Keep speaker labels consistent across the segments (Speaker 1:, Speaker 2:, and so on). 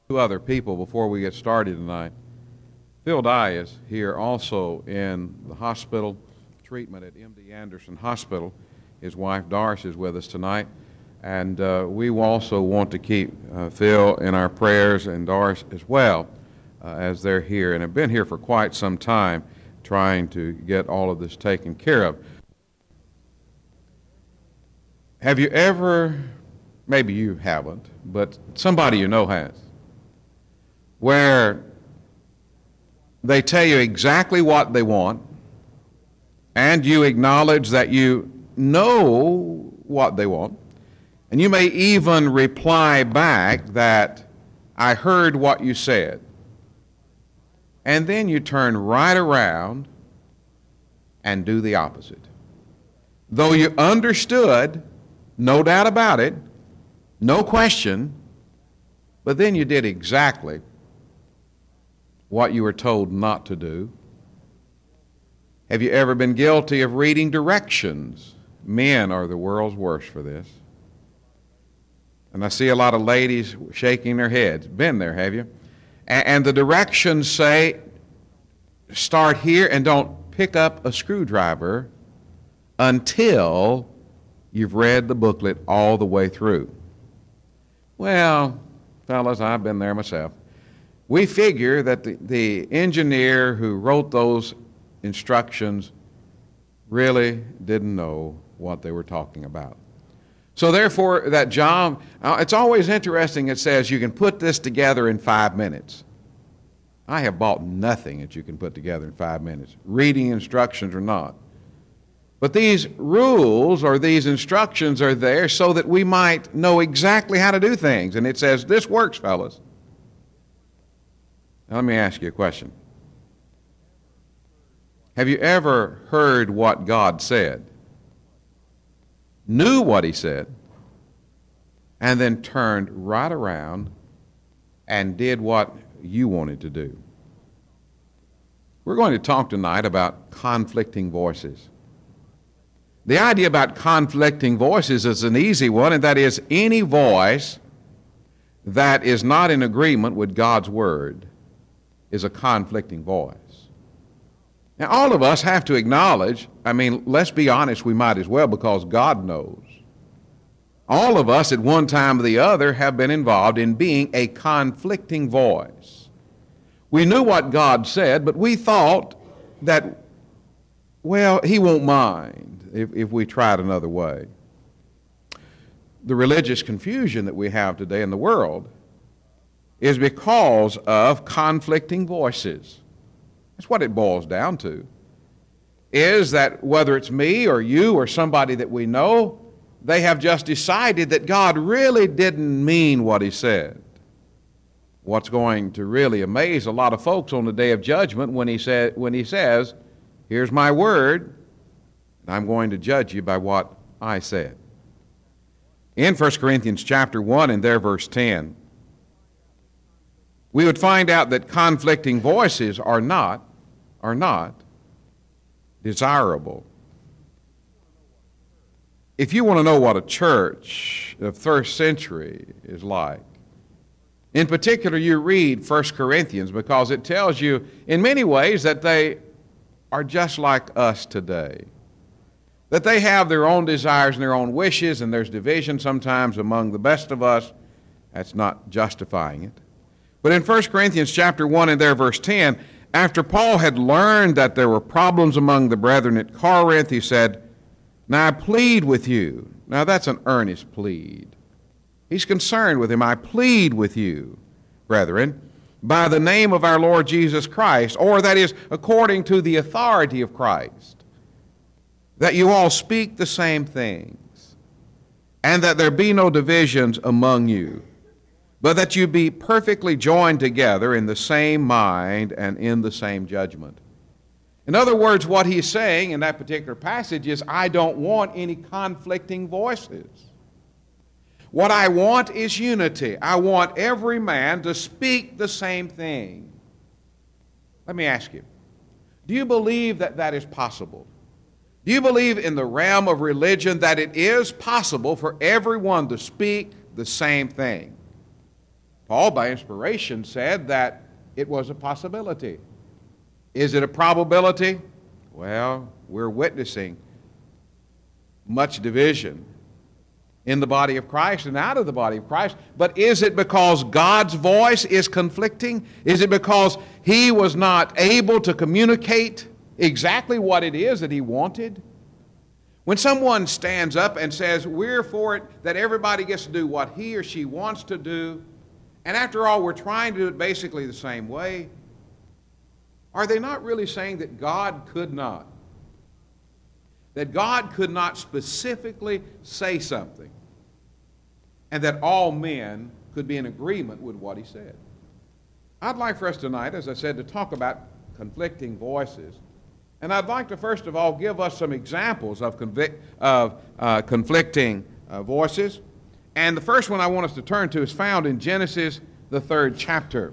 Speaker 1: Two other people before we get started tonight. Phil Dye is here also in the hospital treatment at MD Anderson Hospital. His wife Doris is with us tonight, and we also want to keep Phil in our prayers and Doris as well as they're here and have been here for quite some time trying to get all of this taken care of. Have you ever, maybe you haven't, but somebody you know has, where they tell you exactly what they want, and you acknowledge that you know what they want, and you may even reply back that, "I heard what you said," and then you turn right around and do the opposite. Though you understood, no doubt about it, no question, but then you did exactly what you were told not to do. Have you ever been guilty of reading directions? Men are the world's worst for this. And I see a lot of ladies shaking their heads. Been there, have you? And the directions say, start here and don't pick up a screwdriver until you've read the booklet all the way through. Well, fellas, I've been there myself. We figure that the engineer who wrote those instructions really didn't know what they were talking about. So therefore, that job, it's always interesting, it says you can put this together in 5 minutes. I have bought nothing that you can put together in 5 minutes, reading instructions or not. But these rules or these instructions are there so that we might know exactly how to do things. And it says, this works, fellas. Now, let me ask you a question. Have you ever heard what God said, knew what He said, and then turned right around and did what you wanted to do? We're going to talk tonight about conflicting voices. The idea about conflicting voices is an easy one, and that is any voice that is not in agreement with God's Word is a conflicting voice. Now, all of us have to acknowledge, let's be honest, we might as well, because God knows. All of us at one time or the other have been involved in being a conflicting voice. We knew what God said, but we thought that, well, He won't mind if we tried another way. The religious confusion that we have today in the world is because of conflicting voices. That's what it boils down to, is that whether it's me or you or somebody that we know, they have just decided that God really didn't mean what He said. What's going to really amaze a lot of folks on the day of judgment when He says, here's my word, and I'm going to judge you by what I said. In 1 Corinthians chapter 1 and there verse 10, we would find out that conflicting voices are not desirable. If you want to know what a church of first century is like, in particular you read 1 Corinthians, because it tells you in many ways that they are just like us today. That they have their own desires and their own wishes, and there's division sometimes among the best of us. That's not justifying it. But in 1 Corinthians chapter 1 and there verse 10, after Paul had learned that there were problems among the brethren at Corinth, he said, "Now I plead with you." Now that's an earnest plead. He's concerned with him. "I plead with you, brethren, by the name of our Lord Jesus Christ," or that is, according to the authority of Christ, "that you all speak the same things, and that there be no divisions among you, but that you be perfectly joined together in the same mind and in the same judgment." In other words, what he's saying in that particular passage is, I don't want any conflicting voices. What I want is unity. I want every man to speak the same thing. Let me ask you, do you believe that that is possible? Do you believe in the realm of religion that it is possible for everyone to speak the same thing? Paul, by inspiration, said that it was a possibility. Is it a probability? Well, we're witnessing much division in the body of Christ and out of the body of Christ. But is it because God's voice is conflicting? Is it because He was not able to communicate exactly what it is that He wanted? When someone stands up and says, we're for it, that everybody gets to do what he or she wants to do, and after all, we're trying to do it basically the same way, are they not really saying that God could not? That God could not specifically say something, and that all men could be in agreement with what He said? I'd like for us tonight, as I said, to talk about conflicting voices. And I'd like to first of all give us some examples of conflicting voices. And the first one I want us to turn to is found in Genesis, the 3rd chapter.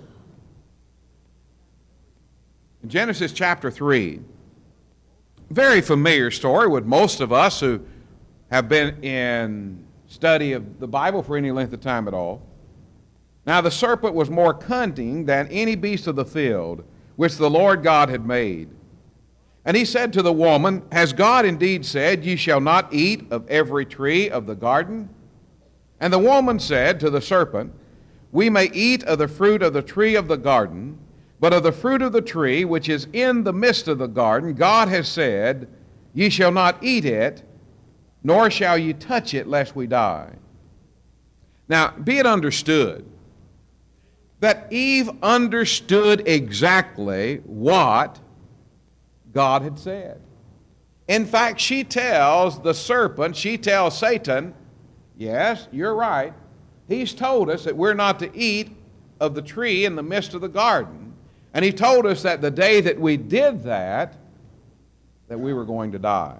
Speaker 1: In Genesis chapter 3, very familiar story with most of us who have been in study of the Bible for any length of time at all. Now the serpent was more cunning than any beast of the field which the Lord God had made. And he said to the woman, has God indeed said, ye shall not eat of every tree of the garden? And the woman said to the serpent, we may eat of the fruit of the tree of the garden, but of the fruit of the tree which is in the midst of the garden, God has said, ye shall not eat it, nor shall ye touch it, lest we die. Now, be it understood that Eve understood exactly what God had said. In fact, she tells the serpent, she tells Satan, yes, you're right. He's told us that we're not to eat of the tree in the midst of the garden. And he told us that the day that we did that we were going to die.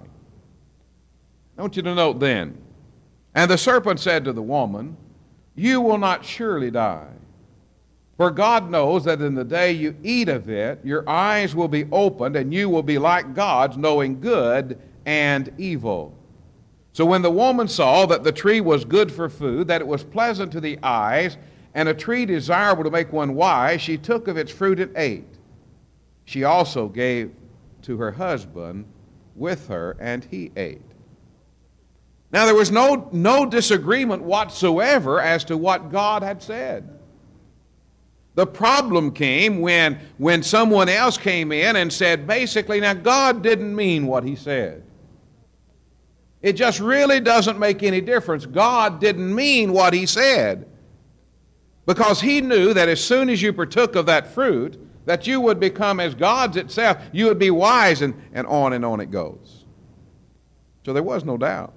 Speaker 1: I want you to note then, and the serpent said to the woman, you will not surely die. For God knows that in the day you eat of it, your eyes will be opened, and you will be like gods, knowing good and evil. So when the woman saw that the tree was good for food, that it was pleasant to the eyes, and a tree desirable to make one wise, she took of its fruit and ate. She also gave to her husband with her, and he ate. Now there was no disagreement whatsoever as to what God had said. The problem came when someone else came in and said, basically, now God didn't mean what He said. It just really doesn't make any difference. God didn't mean what He said. Because He knew that as soon as you partook of that fruit, that you would become as gods itself. You would be wise, and on it goes. So there was no doubt.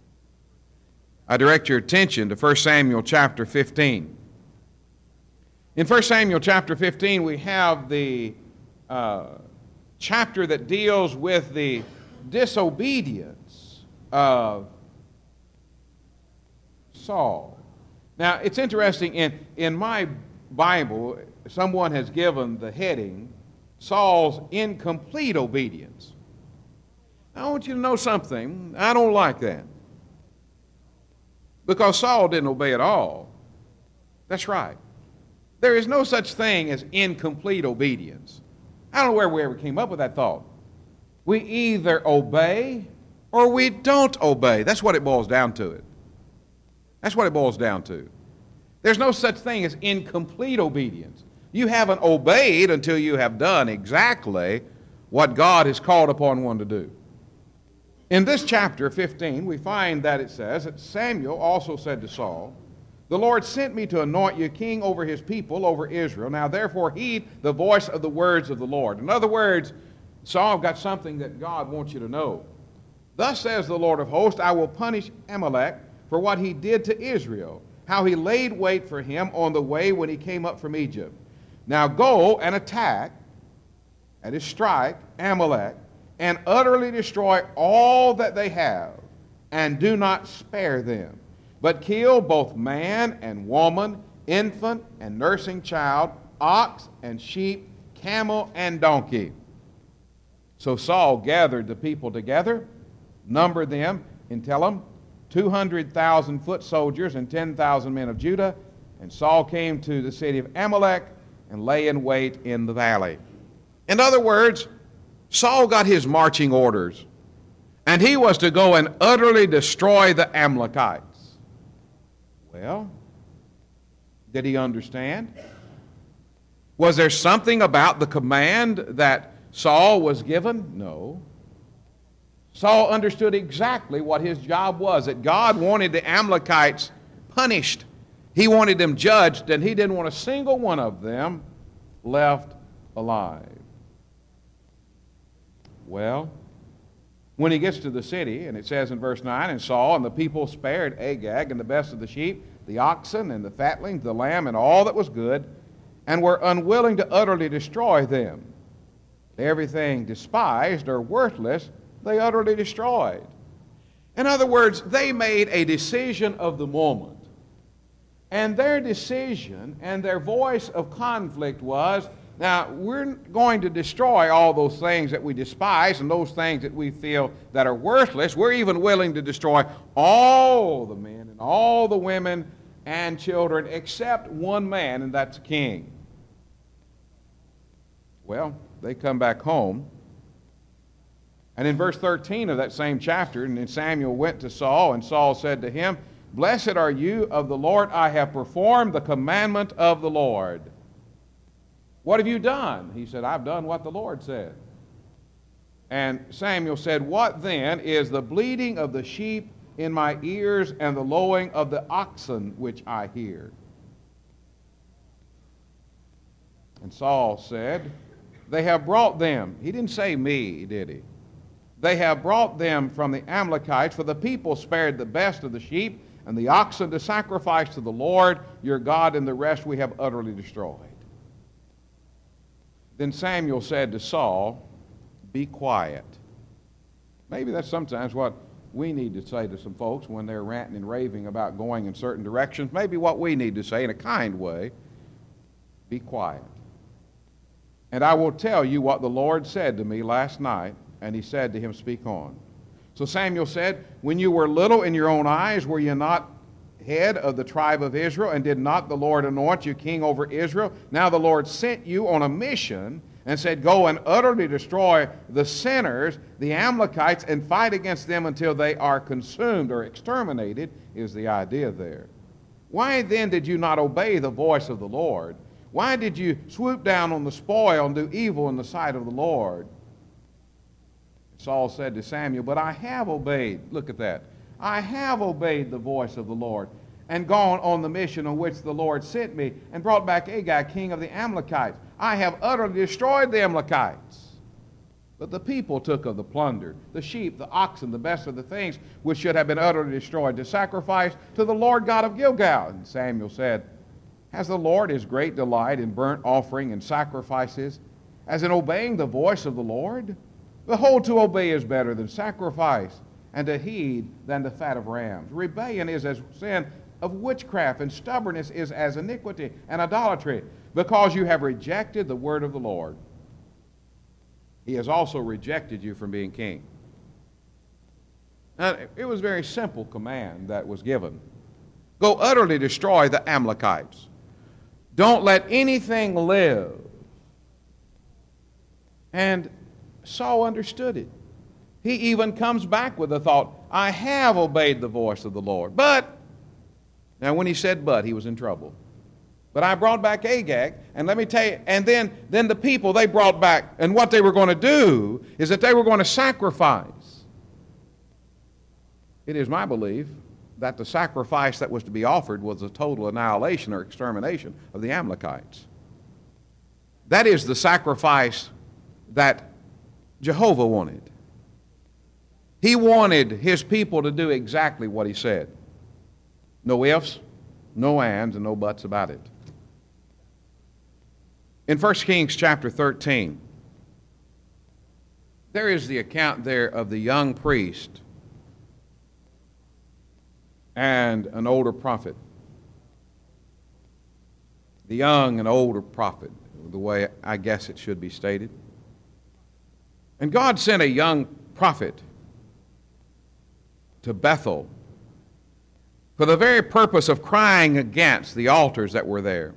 Speaker 1: I direct your attention to 1 Samuel chapter 15. In 1 Samuel chapter 15, we have the chapter that deals with the disobedience of Saul. Now, it's interesting, in my Bible, someone has given the heading, Saul's incomplete obedience. I want you to know something. I don't like that. Because Saul didn't obey at all. That's right. There is no such thing as incomplete obedience. I don't know where we ever came up with that thought. We either obey or we don't obey. That's what it boils down to. That's what it boils down to. There's no such thing as incomplete obedience. You haven't obeyed until you have done exactly what God has called upon one to do. In this chapter 15, we find that it says that Samuel also said to Saul, the Lord sent me to anoint you king over His people, over Israel. Now therefore heed the voice of the words of the Lord. In other words, Saul, I've got something that God wants you to know. Thus says the Lord of hosts, I will punish Amalek for what he did to Israel, how he laid wait for him on the way when he came up from Egypt. Now go and attack, that is strike, Amalek, and utterly destroy all that they have, and do not spare them, but kill both man and woman, infant and nursing child, ox and sheep, camel and donkey. So Saul gathered the people together, numbered them, and tell them, 200,000 foot soldiers and 10,000 men of Judah, And Saul came to the city of Amalek and lay in wait in the valley. In other words, Saul got his marching orders, and he was to go and utterly destroy the Amalekites. Well, did he understand? Was there something about the command that Saul was given? No. Saul understood exactly what his job was, that God wanted the Amalekites punished. He wanted them judged, and he didn't want a single one of them left alive. Well, when he gets to the city, and it says in verse 9, and Saul and the people spared Agag and the best of the sheep, the oxen and the fatlings, the lamb, and all that was good, and were unwilling to utterly destroy them. Everything despised or worthless, they utterly destroyed. In other words, they made a decision of the moment. And their decision and their voice of conflict was, now, we're going to destroy all those things that we despise and those things that we feel that are worthless. We're even willing to destroy all the men and all the women and children except one man, and that's a king. Well, they come back home. And in verse 13 of that same chapter, and then Samuel went to Saul, and Saul said to him, Blessed are you of the Lord, I have performed the commandment of the Lord. What have you done? He said, I've done what the Lord said. And Samuel said, What then is the bleating of the sheep in my ears and the lowing of the oxen which I hear? And Saul said, They have brought them. He didn't say me, did he? They have brought them from the Amalekites, for the people spared the best of the sheep and the oxen to sacrifice to the Lord your God, and the rest we have utterly destroyed. Then Samuel said to Saul, Be quiet. Maybe that's sometimes what we need to say to some folks when they're ranting and raving about going in certain directions. Maybe what we need to say in a kind way, be quiet. And I will tell you what the Lord said to me last night. And he said to him, Speak on. So Samuel said, When you were little in your own eyes, were you not head of the tribe of Israel? And did not the Lord anoint you king over Israel? Now the Lord sent you on a mission and said, Go and utterly destroy the sinners, the Amalekites, and fight against them until they are consumed or exterminated, is the idea there. Why then did you not obey the voice of the Lord? Why did you swoop down on the spoil and do evil in the sight of the Lord? Saul said to Samuel, But I have obeyed, look at that, I have obeyed the voice of the Lord and gone on the mission on which the Lord sent me and brought back Agag, king of the Amalekites. I have utterly destroyed the Amalekites. But the people took of the plunder, the sheep, the oxen, the best of the things which should have been utterly destroyed to sacrifice to the Lord God of Gilgal. And Samuel said, Has the Lord his great delight in burnt offering and sacrifices, as in obeying the voice of the Lord? Behold, to obey is better than sacrifice, and to heed than the fat of rams. Rebellion is as sin of witchcraft, and stubbornness is as iniquity and idolatry, because you have rejected the word of the Lord. He has also rejected you from being king. Now, it was a very simple command that was given. Go utterly destroy the Amalekites. Don't let anything live. And Saul understood it. He even comes back with the thought, I have obeyed the voice of the Lord. But, now when he said but, he was in trouble. But I brought back Agag, and let me tell you, and then the people they brought back, and what they were going to do is that they were going to sacrifice. It is my belief that the sacrifice that was to be offered was a total annihilation or extermination of the Amalekites. That is the sacrifice that Jehovah wanted. He wanted his people to do exactly what he said. No ifs, no ands, and no buts about it. In 1 Kings chapter 13, there is the account there of the young priest and an older prophet. The young and older prophet, the way I guess it should be stated. And God sent a young prophet to Bethel for the very purpose of crying against the altars that were there.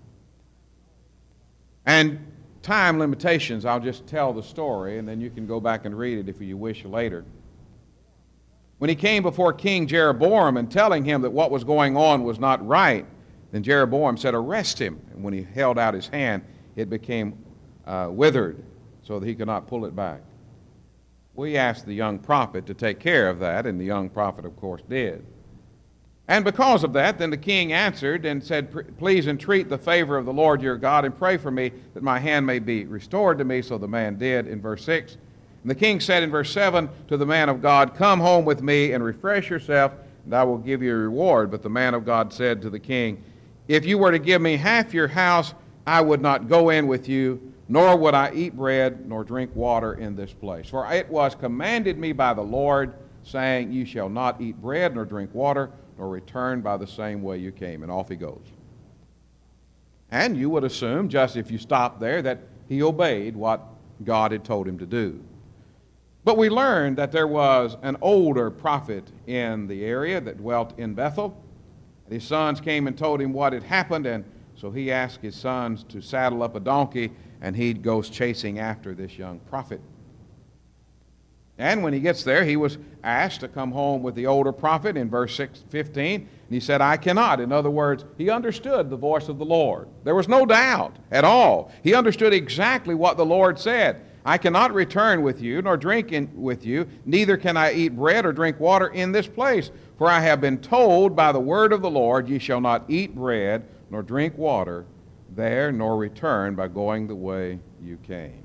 Speaker 1: And time limitations, I'll just tell the story, and then you can go back and read it if you wish later. When he came before King Jeroboam and telling him that what was going on was not right, then Jeroboam said, "Arrest him." And when he held out his hand, it became withered so that he could not pull it back. We asked the young prophet to take care of that, and the young prophet, of course, did. And because of that, then the king answered and said, "Please entreat the favor of the Lord your God and pray for me that my hand may be restored to me." So the man did in verse 6. And the king said in verse 7 to the man of God, "Come home with me and refresh yourself, and I will give you a reward." But the man of God said to the king, "If you were to give me half your house, I would not go in with you, nor would I eat bread nor drink water in this place. For it was commanded me by the Lord, saying, You shall not eat bread nor drink water, nor return by the same way you came." And off he goes. And you would assume, just if you stopped there, that he obeyed what God had told him to do. But we learned that there was an older prophet in the area that dwelt in Bethel. And his sons came and told him what had happened, and so he asked his sons to saddle up a donkey, and he goes chasing after this young prophet. And when he gets there, he was asked to come home with the older prophet in verse 15, and he said, "I cannot." In other words, he understood the voice of the Lord. There was no doubt at all. He understood exactly what the Lord said. "I cannot return with you, nor drink with you, neither can I eat bread or drink water in this place. For I have been told by the word of the Lord, Ye shall not eat bread nor drink water there, nor return by going the way you came."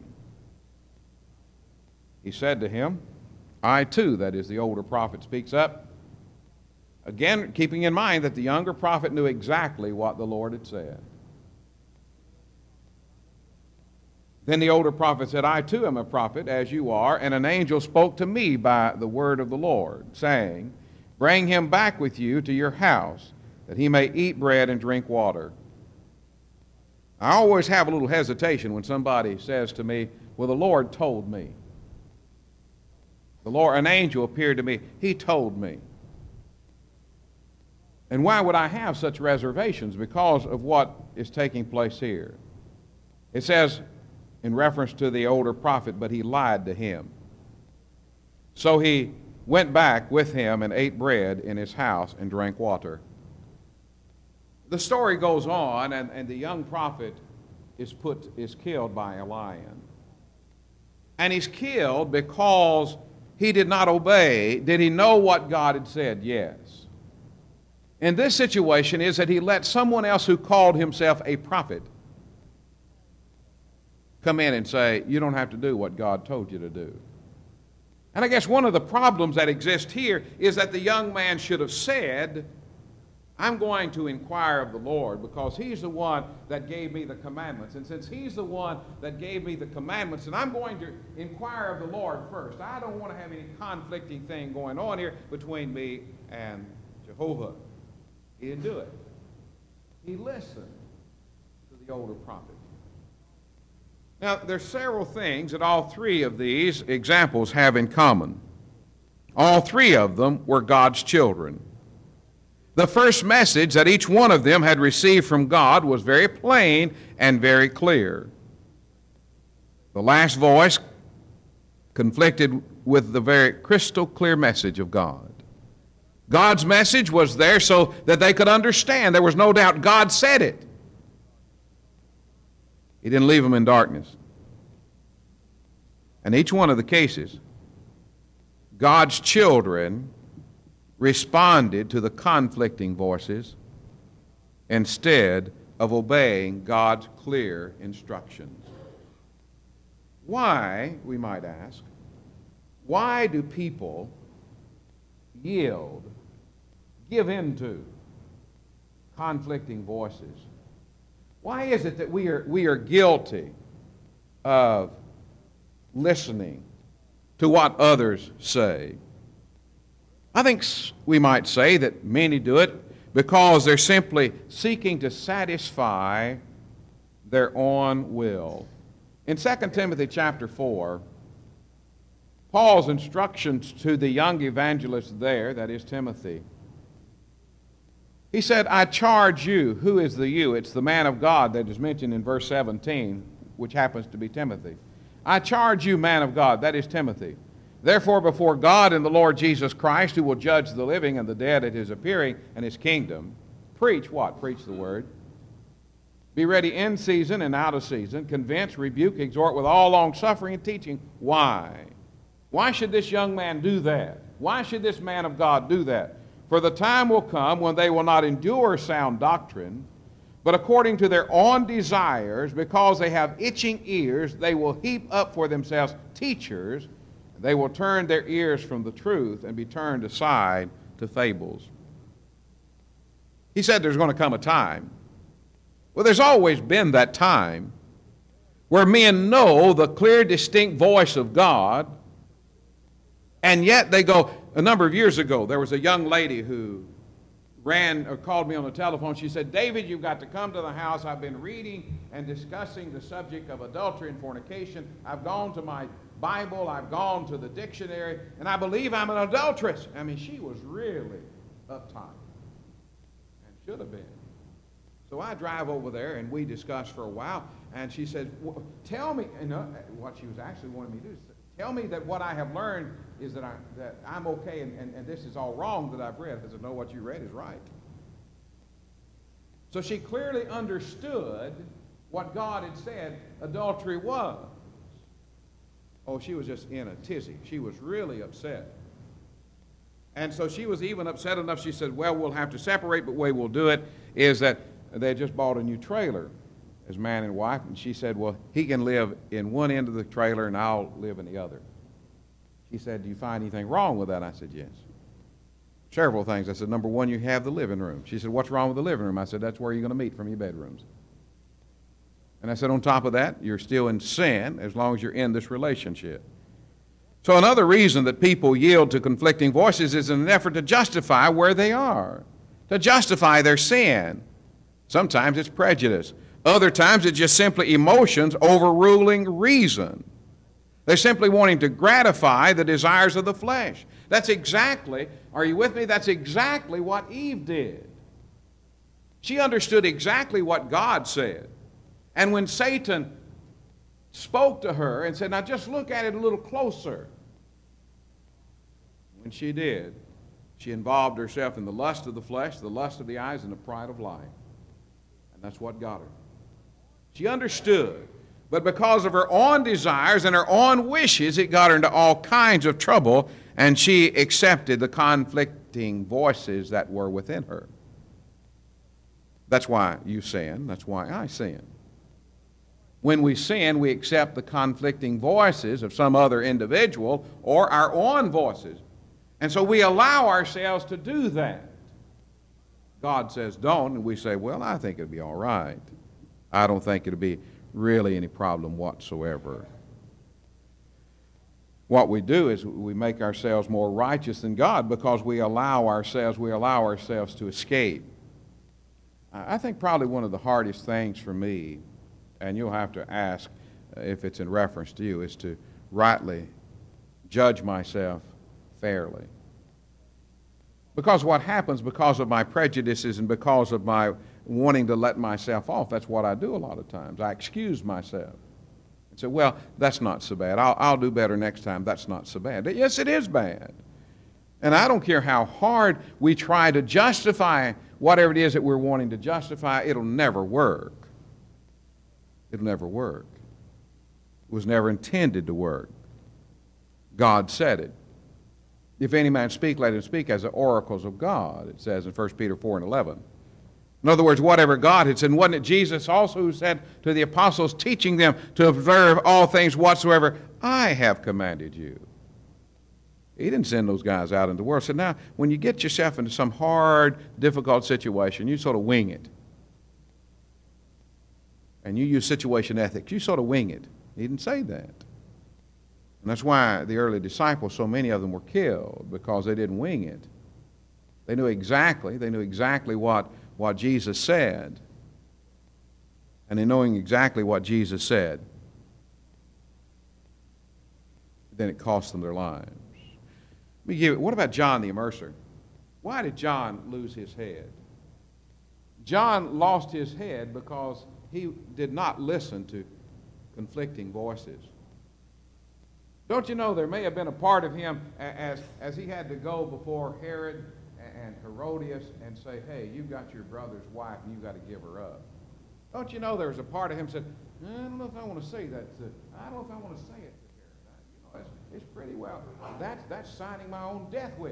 Speaker 1: He said to him, "I too," that is the older prophet speaks up, again keeping in mind that the younger prophet knew exactly what the Lord had said. Then the older prophet said, "I too am a prophet, as you are, and an angel spoke to me by the word of the Lord, saying, Bring him back with you to your house, that he may eat bread and drink water." I always have a little hesitation when somebody says to me, "Well, the Lord told me. An angel appeared to me. He told me." And why would I have such reservations? Because of what is taking place here. It says, in reference to the older prophet, "But he lied to him." So he went back with him and ate bread in his house and drank water. The story goes on, and the young prophet is killed by a lion. And he's killed because he did not obey. Did he know what God had said? Yes. In this situation is that he let someone else who called himself a prophet come in and say, "You don't have to do what God told you to do." And I guess one of the problems that exist here is that the young man should have said, "I'm going to inquire of the Lord because He's the one that gave me the commandments. And since He's the one that gave me the commandments, and I'm going to inquire of the Lord first. I don't want to have any conflicting thing going on here between me and Jehovah." He didn't do it. He listened to the older prophet. Now, there's several things that all three of these examples have in common. All three of them were God's children. The first message that each one of them had received from God was very plain and very clear. The last voice conflicted with the very crystal clear message of God. God's message was there so that they could understand. There was no doubt God said it. He didn't leave them in darkness. In each one of the cases, God's children responded to the conflicting voices instead of obeying God's clear instructions. Why, we might ask, why do people yield, give in to conflicting voices? Why is it that we are guilty of listening to what others say? I think we might say that many do it because they're simply seeking to satisfy their own will. In 2 Timothy chapter 4, Paul's instructions to the young evangelist there, that is Timothy, He said, I charge you. Who is the you? It's the man of God that is mentioned in verse 17, which happens to be Timothy. I charge you, man of God, that is Timothy. Therefore, before God and the Lord Jesus Christ, who will judge the living and the dead at his appearing and his kingdom, preach what? Preach the word. Be ready in season and out of season. Convince, rebuke, exhort with all long suffering and teaching. Why? Why should this young man do that? Why should this man of God do that? For the time will come when they will not endure sound doctrine, but according to their own desires, because they have itching ears, they will heap up for themselves teachers. They will turn their ears from the truth and be turned aside to fables. He said there's going to come a time. Well, there's always been that time where men know the clear, distinct voice of God, and yet they go. A number of years ago, there was a young lady who called me on the telephone. She said, David, you've got to come to the house. I've been reading and discussing the subject of adultery and fornication. I've gone to my Bible, I've gone to the dictionary, and I believe I'm an adulteress. I mean, she was really uptight, and should have been. So I drive over there, and we discuss for a while, and she said, tell me, what she was actually wanting me to do, tell me that what I have learned is that I'm okay, and this is all wrong that I've read. I said, no, what you read is right. So she clearly understood what God had said adultery was. Oh, she was just in a tizzy. She was really upset. And so she was even upset enough, she said, well, we'll have to separate, but the way we'll do it is that they just bought a new trailer as man and wife, and she said, well, he can live in one end of the trailer and I'll live in the other. She said, do you find anything wrong with that? I said, yes. Several things. I said, number one, you have the living room. She said, what's wrong with the living room? I said, that's where you're going to meet from your bedrooms. And I said, on top of that, you're still in sin as long as you're in this relationship. So another reason that people yield to conflicting voices is in an effort to justify where they are, to justify their sin. Sometimes it's prejudice. Other times it's just simply emotions overruling reason. They're simply wanting to gratify the desires of the flesh. That's exactly, are you with me? That's exactly what Eve did. She understood exactly what God said. And when Satan spoke to her and said, now just look at it a little closer. When she did, she involved herself in the lust of the flesh, the lust of the eyes, and the pride of life. And that's what got her. She understood, but because of her own desires and her own wishes, it got her into all kinds of trouble, and she accepted the conflicting voices that were within her. That's why you sin. That's why I sin. When we sin, we accept the conflicting voices of some other individual or our own voices. And so we allow ourselves to do that. God says don't, and we say, well, I think it'll be all right. I don't think it'll be really any problem whatsoever. What we do is we make ourselves more righteous than God because we allow ourselves to escape. I think probably one of the hardest things for me, and you'll have to ask if it's in reference to you, is to rightly judge myself fairly. Because what happens because of my prejudices and because of my wanting to let myself off, that's what I do a lot of times. I excuse myself and say, well, that's not so bad. I'll do better next time. That's not so bad. Yes, it is bad. And I don't care how hard we try to justify whatever it is that we're wanting to justify, it'll never work. It'll never work. It was never intended to work. God said it. If any man speak, let him speak as the oracles of God, it says in 1 Peter 4:11. In other words, whatever God had said. And wasn't it Jesus also who said to the apostles, teaching them to observe all things whatsoever I have commanded you? He didn't send those guys out into the world. So now, when you get yourself into some hard, difficult situation, you sort of wing it. And you use situation ethics. You sort of wing it. He didn't say that. And that's why the early disciples, so many of them were killed, because they didn't wing it. They knew exactly what Jesus said. And in knowing exactly what Jesus said, then it cost them their lives. What about John the Immerser? Why did John lose his head? John lost his head because he did not listen to conflicting voices. Don't you know there may have been a part of him as he had to go before Herod and Herodias and say, hey, you've got your brother's wife and you've got to give her up. Don't you know there was a part of him that said, I don't know if I want to say that. I don't know if I want to say it to Herod. It's pretty well. That's signing my own death wish.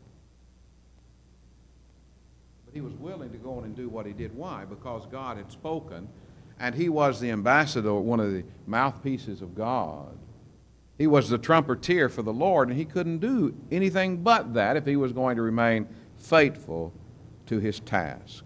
Speaker 1: But he was willing to go on and do what he did. Why? Because God had spoken, and he was the ambassador, one of the mouthpieces of God. He was the trumpeter for the Lord, and he couldn't do anything but that if he was going to remain faithful to his task.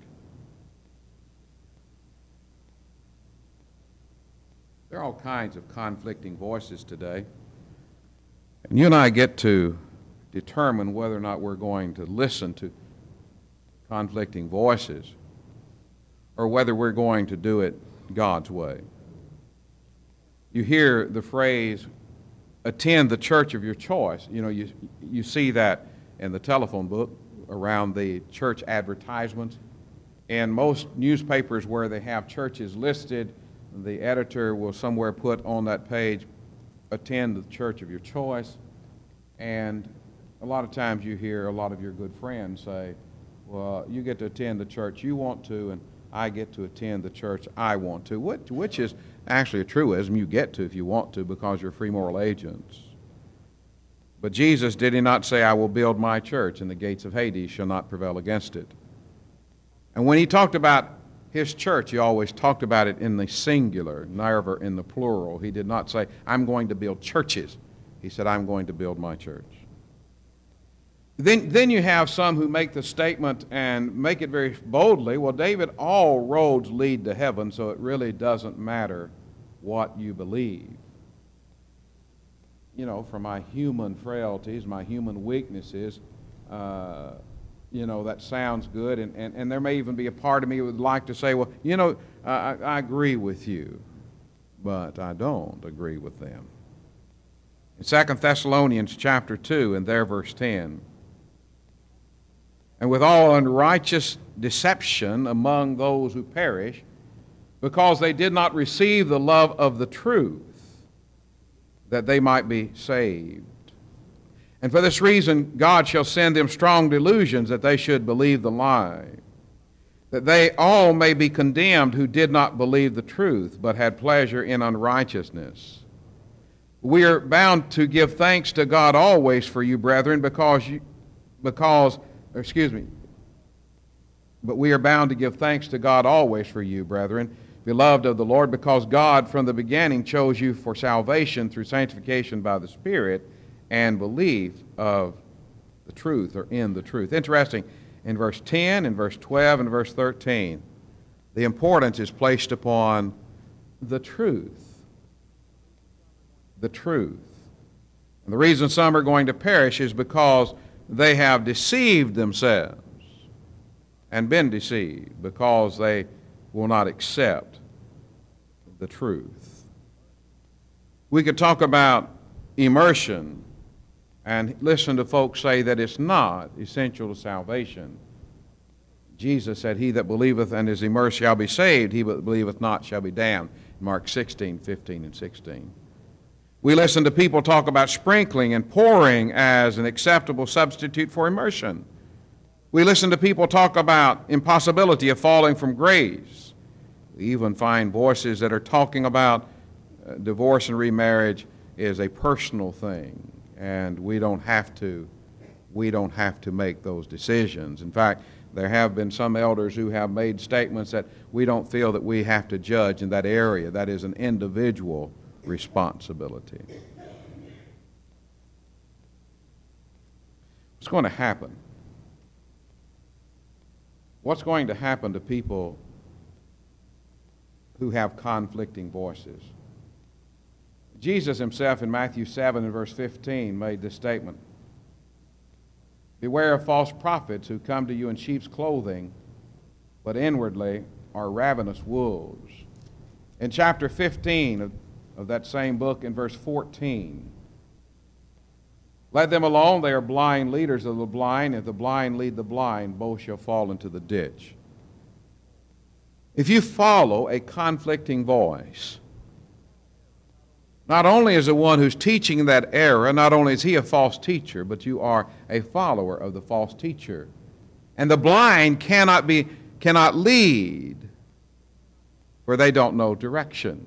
Speaker 1: There are all kinds of conflicting voices today. And you and I get to determine whether or not we're going to listen to conflicting voices or whether we're going to do it God's way. You hear the phrase, attend the church of your choice. You know, you see that in the telephone book around the church advertisements. In most newspapers where they have churches listed, the editor will somewhere put on that page, attend the church of your choice. And a lot of times you hear a lot of your good friends say, well, you get to attend the church you want to, and I get to attend the church I want to, which is actually a truism. You get to if you want to because you're free moral agents. But Jesus, did he not say, I will build my church, and the gates of Hades shall not prevail against it? And when he talked about his church, he always talked about it in the singular, never in the plural. He did not say, I'm going to build churches. He said, I'm going to build my church. Then you have some who make the statement and make it very boldly, well, David, all roads lead to heaven, so it really doesn't matter what you believe. You know, for my human frailties, my human weaknesses, that sounds good, and there may even be a part of me who would like to say, well, I agree with you, but I don't agree with them. In 2 Thessalonians chapter 2 and there verse 10, and with all unrighteous deception among those who perish, because they did not receive the love of the truth, that they might be saved. And for this reason, God shall send them strong delusions that they should believe the lie, that they all may be condemned who did not believe the truth, but had pleasure in unrighteousness. We are bound to give thanks to God always for you, brethren, but we are bound to give thanks to God always for you, brethren, beloved of the Lord, because God from the beginning chose you for salvation through sanctification by the Spirit and belief of the truth, or in the truth. Interesting, in verse 10, in verse 12, and verse 13, the importance is placed upon the truth. The truth. And the reason some are going to perish is because they have deceived themselves and been deceived because they will not accept the truth. We could talk about immersion and listen to folks say that it's not essential to salvation. Jesus said, he that believeth and is immersed shall be saved, he that believeth not shall be damned. Mark 16, 15, and 16. We listen to people talk about sprinkling and pouring as an acceptable substitute for immersion. We listen to people talk about impossibility of falling from grace. We even find voices that are talking about divorce and remarriage is a personal thing, and we don't have to make those decisions. In fact, there have been some elders who have made statements that we don't feel that we have to judge in that area. That is an individual responsibility. What's going to happen? What's going to happen to people who have conflicting voices? Jesus himself in Matthew 7 and verse 15 made this statement. Beware of false prophets who come to you in sheep's clothing, but inwardly are ravenous wolves. In chapter 15 of that same book in verse 14, let them alone, they are blind leaders of the blind. If the blind lead the blind, both shall fall into the ditch. If you follow a conflicting voice, not only is the one who's teaching that error, not only is he a false teacher, but you are a follower of the false teacher. And the blind cannot lead, for they don't know direction.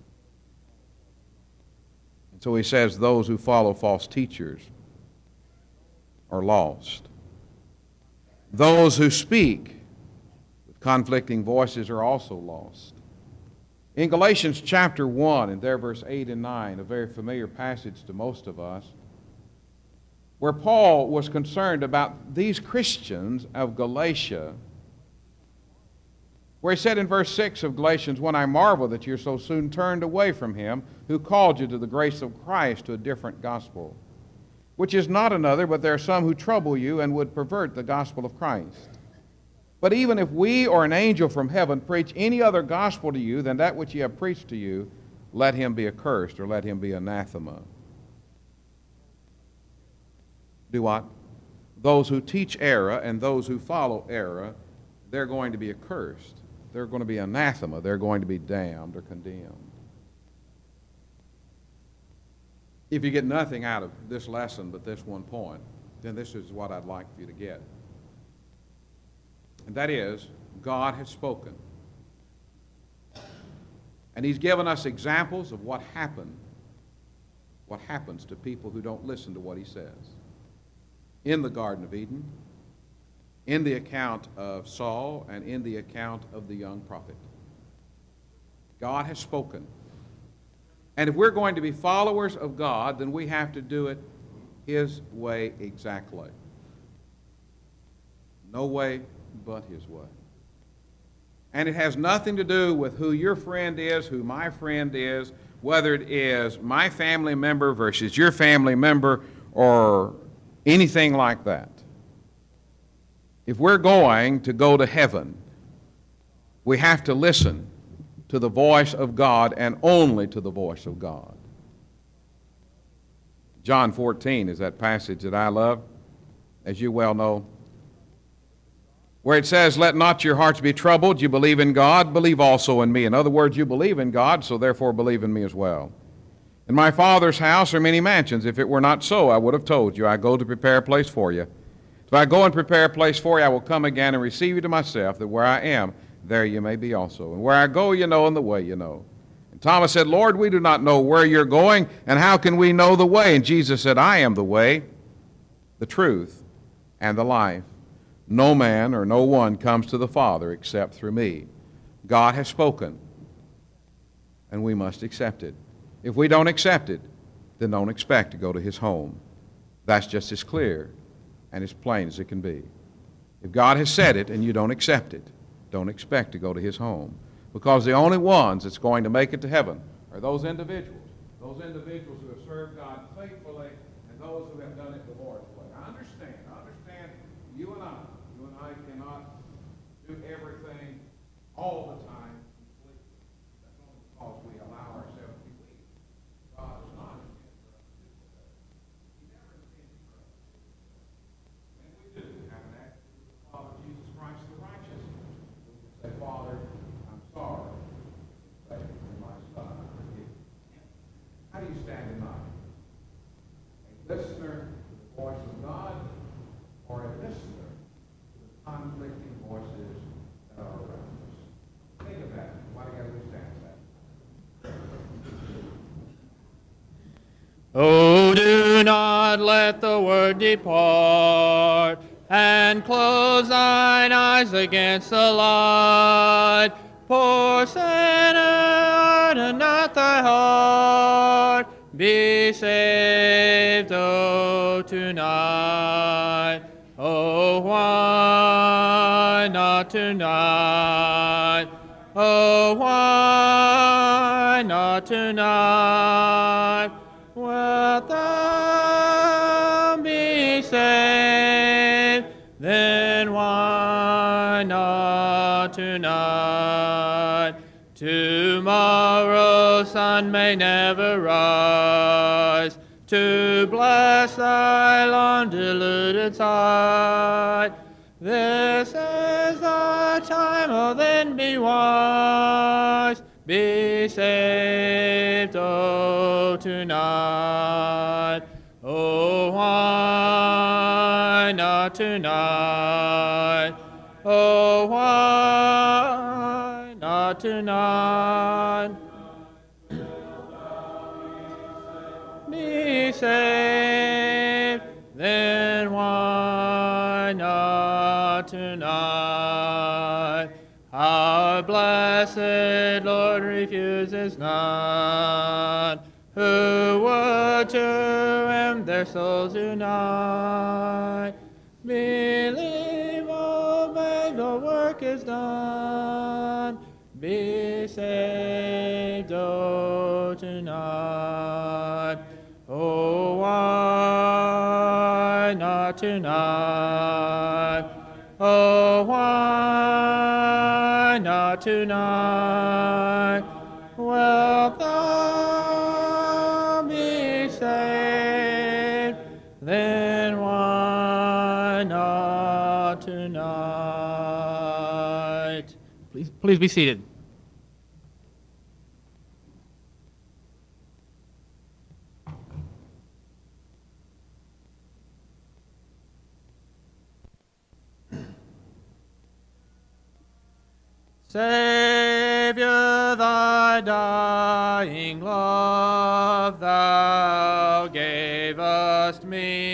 Speaker 1: And so he says those who follow false teachers are lost. Those who speak with conflicting voices are also lost. In Galatians chapter 1, and there verse 8 and 9, a very familiar passage to most of us, where Paul was concerned about these Christians of Galatia, where he said in verse 6 of Galatians 1, I marvel that you're so soon turned away from him who called you to the grace of Christ to a different gospel, which is not another, but there are some who trouble you and would pervert the gospel of Christ. But even if we or an angel from heaven preach any other gospel to you than that which ye have preached to you, let him be accursed, or let him be anathema. Do what? Those who teach error and those who follow error, they're going to be accursed. They're going to be anathema. They're going to be damned or condemned. If you get nothing out of this lesson but this one point, then this is what I'd like for you to get. And that is, God has spoken. And he's given us examples of what happens to people who don't listen to what he says. In the Garden of Eden, in the account of Saul, and in the account of the young prophet. God has spoken. And if we're going to be followers of God, then we have to do it his way exactly. No way but his way. And it has nothing to do with who your friend is, who my friend is, whether it is my family member versus your family member or anything like that. If we're going to go to heaven, we have to listen to the voice of God and only to the voice of God. John 14 is that passage that I love, as you well know, where it says, let not your hearts be troubled. You believe in God, believe also in me. In other words, you believe in God, so therefore believe in me as well. In my Father's house are many mansions. If it were not so, I would have told you. I go to prepare a place for you. If I go and prepare a place for you, I will come again and receive you to myself, that where I am, there you may be also. And where I go, you know, and the way you know. And Thomas said, Lord, we do not know where you're going, and how can we know the way? And Jesus said, I am the way, the truth, and the life. No man or no one comes to the Father except through me. God has spoken, and we must accept it. If we don't accept it, then don't expect to go to his home. That's just as clear and as plain as it can be. If God has said it and you don't accept it, don't expect to go to his home. Because the only ones that's going to make it to heaven are those individuals who have served God faithfully and those who have done it the Lord's way. I understand you and I cannot do everything all the time completely. That's only because we allow ourselves to be weak. God does not intend for us to do that. He never intended for us to do that. And we do have an act with the Father Jesus Christ the righteous. We can say, Father, I'm sorry. Say, my son, I forgive you. How do you stand in mind? A listener to the voice of God, or a listener to the conflicting voices that are around us? Think of that. Why together we stand that?
Speaker 2: Oh, do not let the word depart, and close thine eyes against the light. Poor sinner, harden not thy heart. Be saved, oh, tonight. Oh, why not tonight? Oh, why not tonight? Wilt thou be saved? Then why not tonight? Tomorrow sun may never rise to bless thy long deluded sight. This is the time, oh then be be wise, be saved, oh, tonight. Oh, why not tonight? Oh, why not tonight? Be saved, then why not tonight? Our blessed Lord refuses not, who would to him their souls unite. Believe, obey, the work is done. Be saved, oh, tonight. Oh, why not tonight? Oh, why not tonight? Wilt thou be saved? Then why not tonight? Please be seated. Savior, thy dying love thou gavest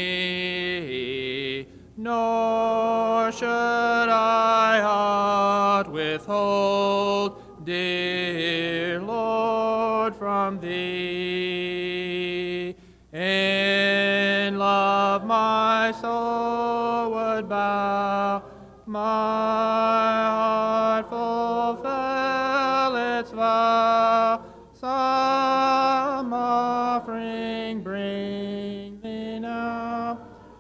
Speaker 2: me, nor should I aught withhold, dear Lord, from thee. In love my soul would bow, my heart fulfill its vow. Some offering bring thee now,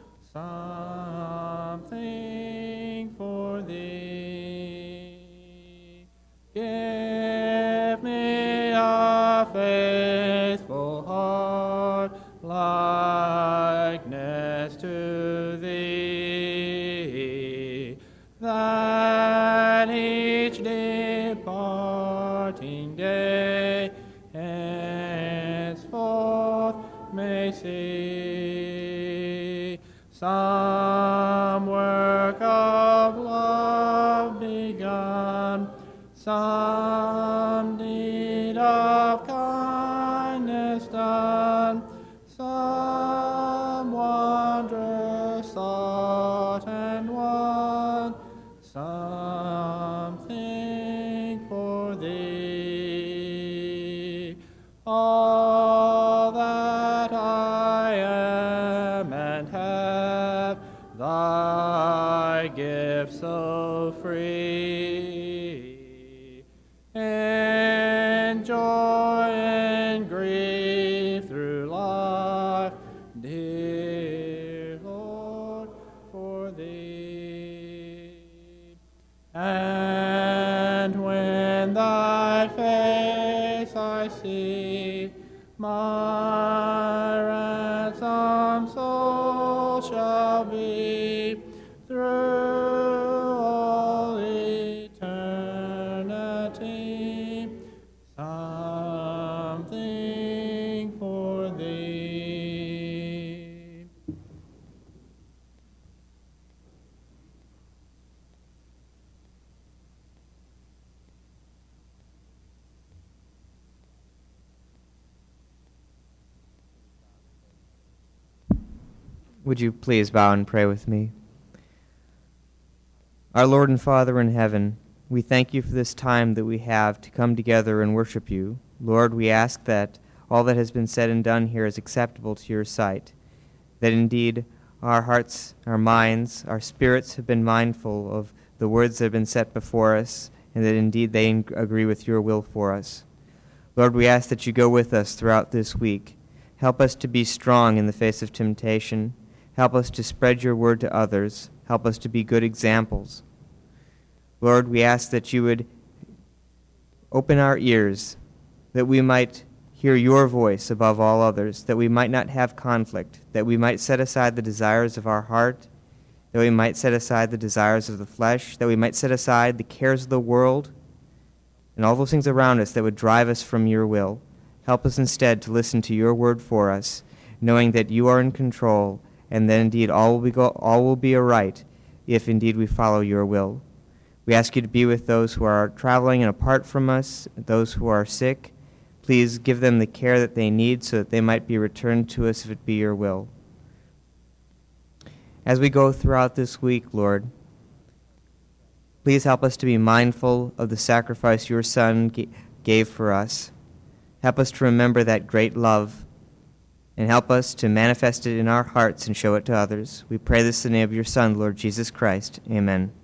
Speaker 2: something for thee. Give me a faithful heart, likeness to thee, that each departing day henceforth may see some work of love begun, some deed of kindness done, some wondrous thought and won, something for thee. All that I am and have, thy gift so free. And joy and grief through life, dear Lord, for thee. And when thy face I see, my ransom soul shall be through all eternity, something for thee.
Speaker 3: Would you please bow and pray with me? Our Lord and Father in heaven, we thank you for this time that we have to come together and worship you. Lord, we ask that all that has been said and done here is acceptable to your sight, that indeed our hearts, our minds, our spirits have been mindful of the words that have been set before us, and that indeed they agree with your will for us. Lord, we ask that you go with us throughout this week. Help us to be strong in the face of temptation. Help us to spread your word to others. Help us to be good examples. Lord, we ask that you would open our ears, that we might hear your voice above all others, that we might not have conflict, that we might set aside the desires of our heart, that we might set aside the desires of the flesh, that we might set aside the cares of the world, and all those things around us that would drive us from your will. Help us instead to listen to your word for us, knowing that you are in control, and that indeed all will be aright if indeed we follow your will. We ask you to be with those who are traveling and apart from us, those who are sick. Please give them the care that they need so that they might be returned to us if it be your will. As we go throughout this week, Lord, please help us to be mindful of the sacrifice your Son gave for us. Help us to remember that great love, and help us to manifest it in our hearts and show it to others. We pray this in the name of your Son, Lord Jesus Christ. Amen.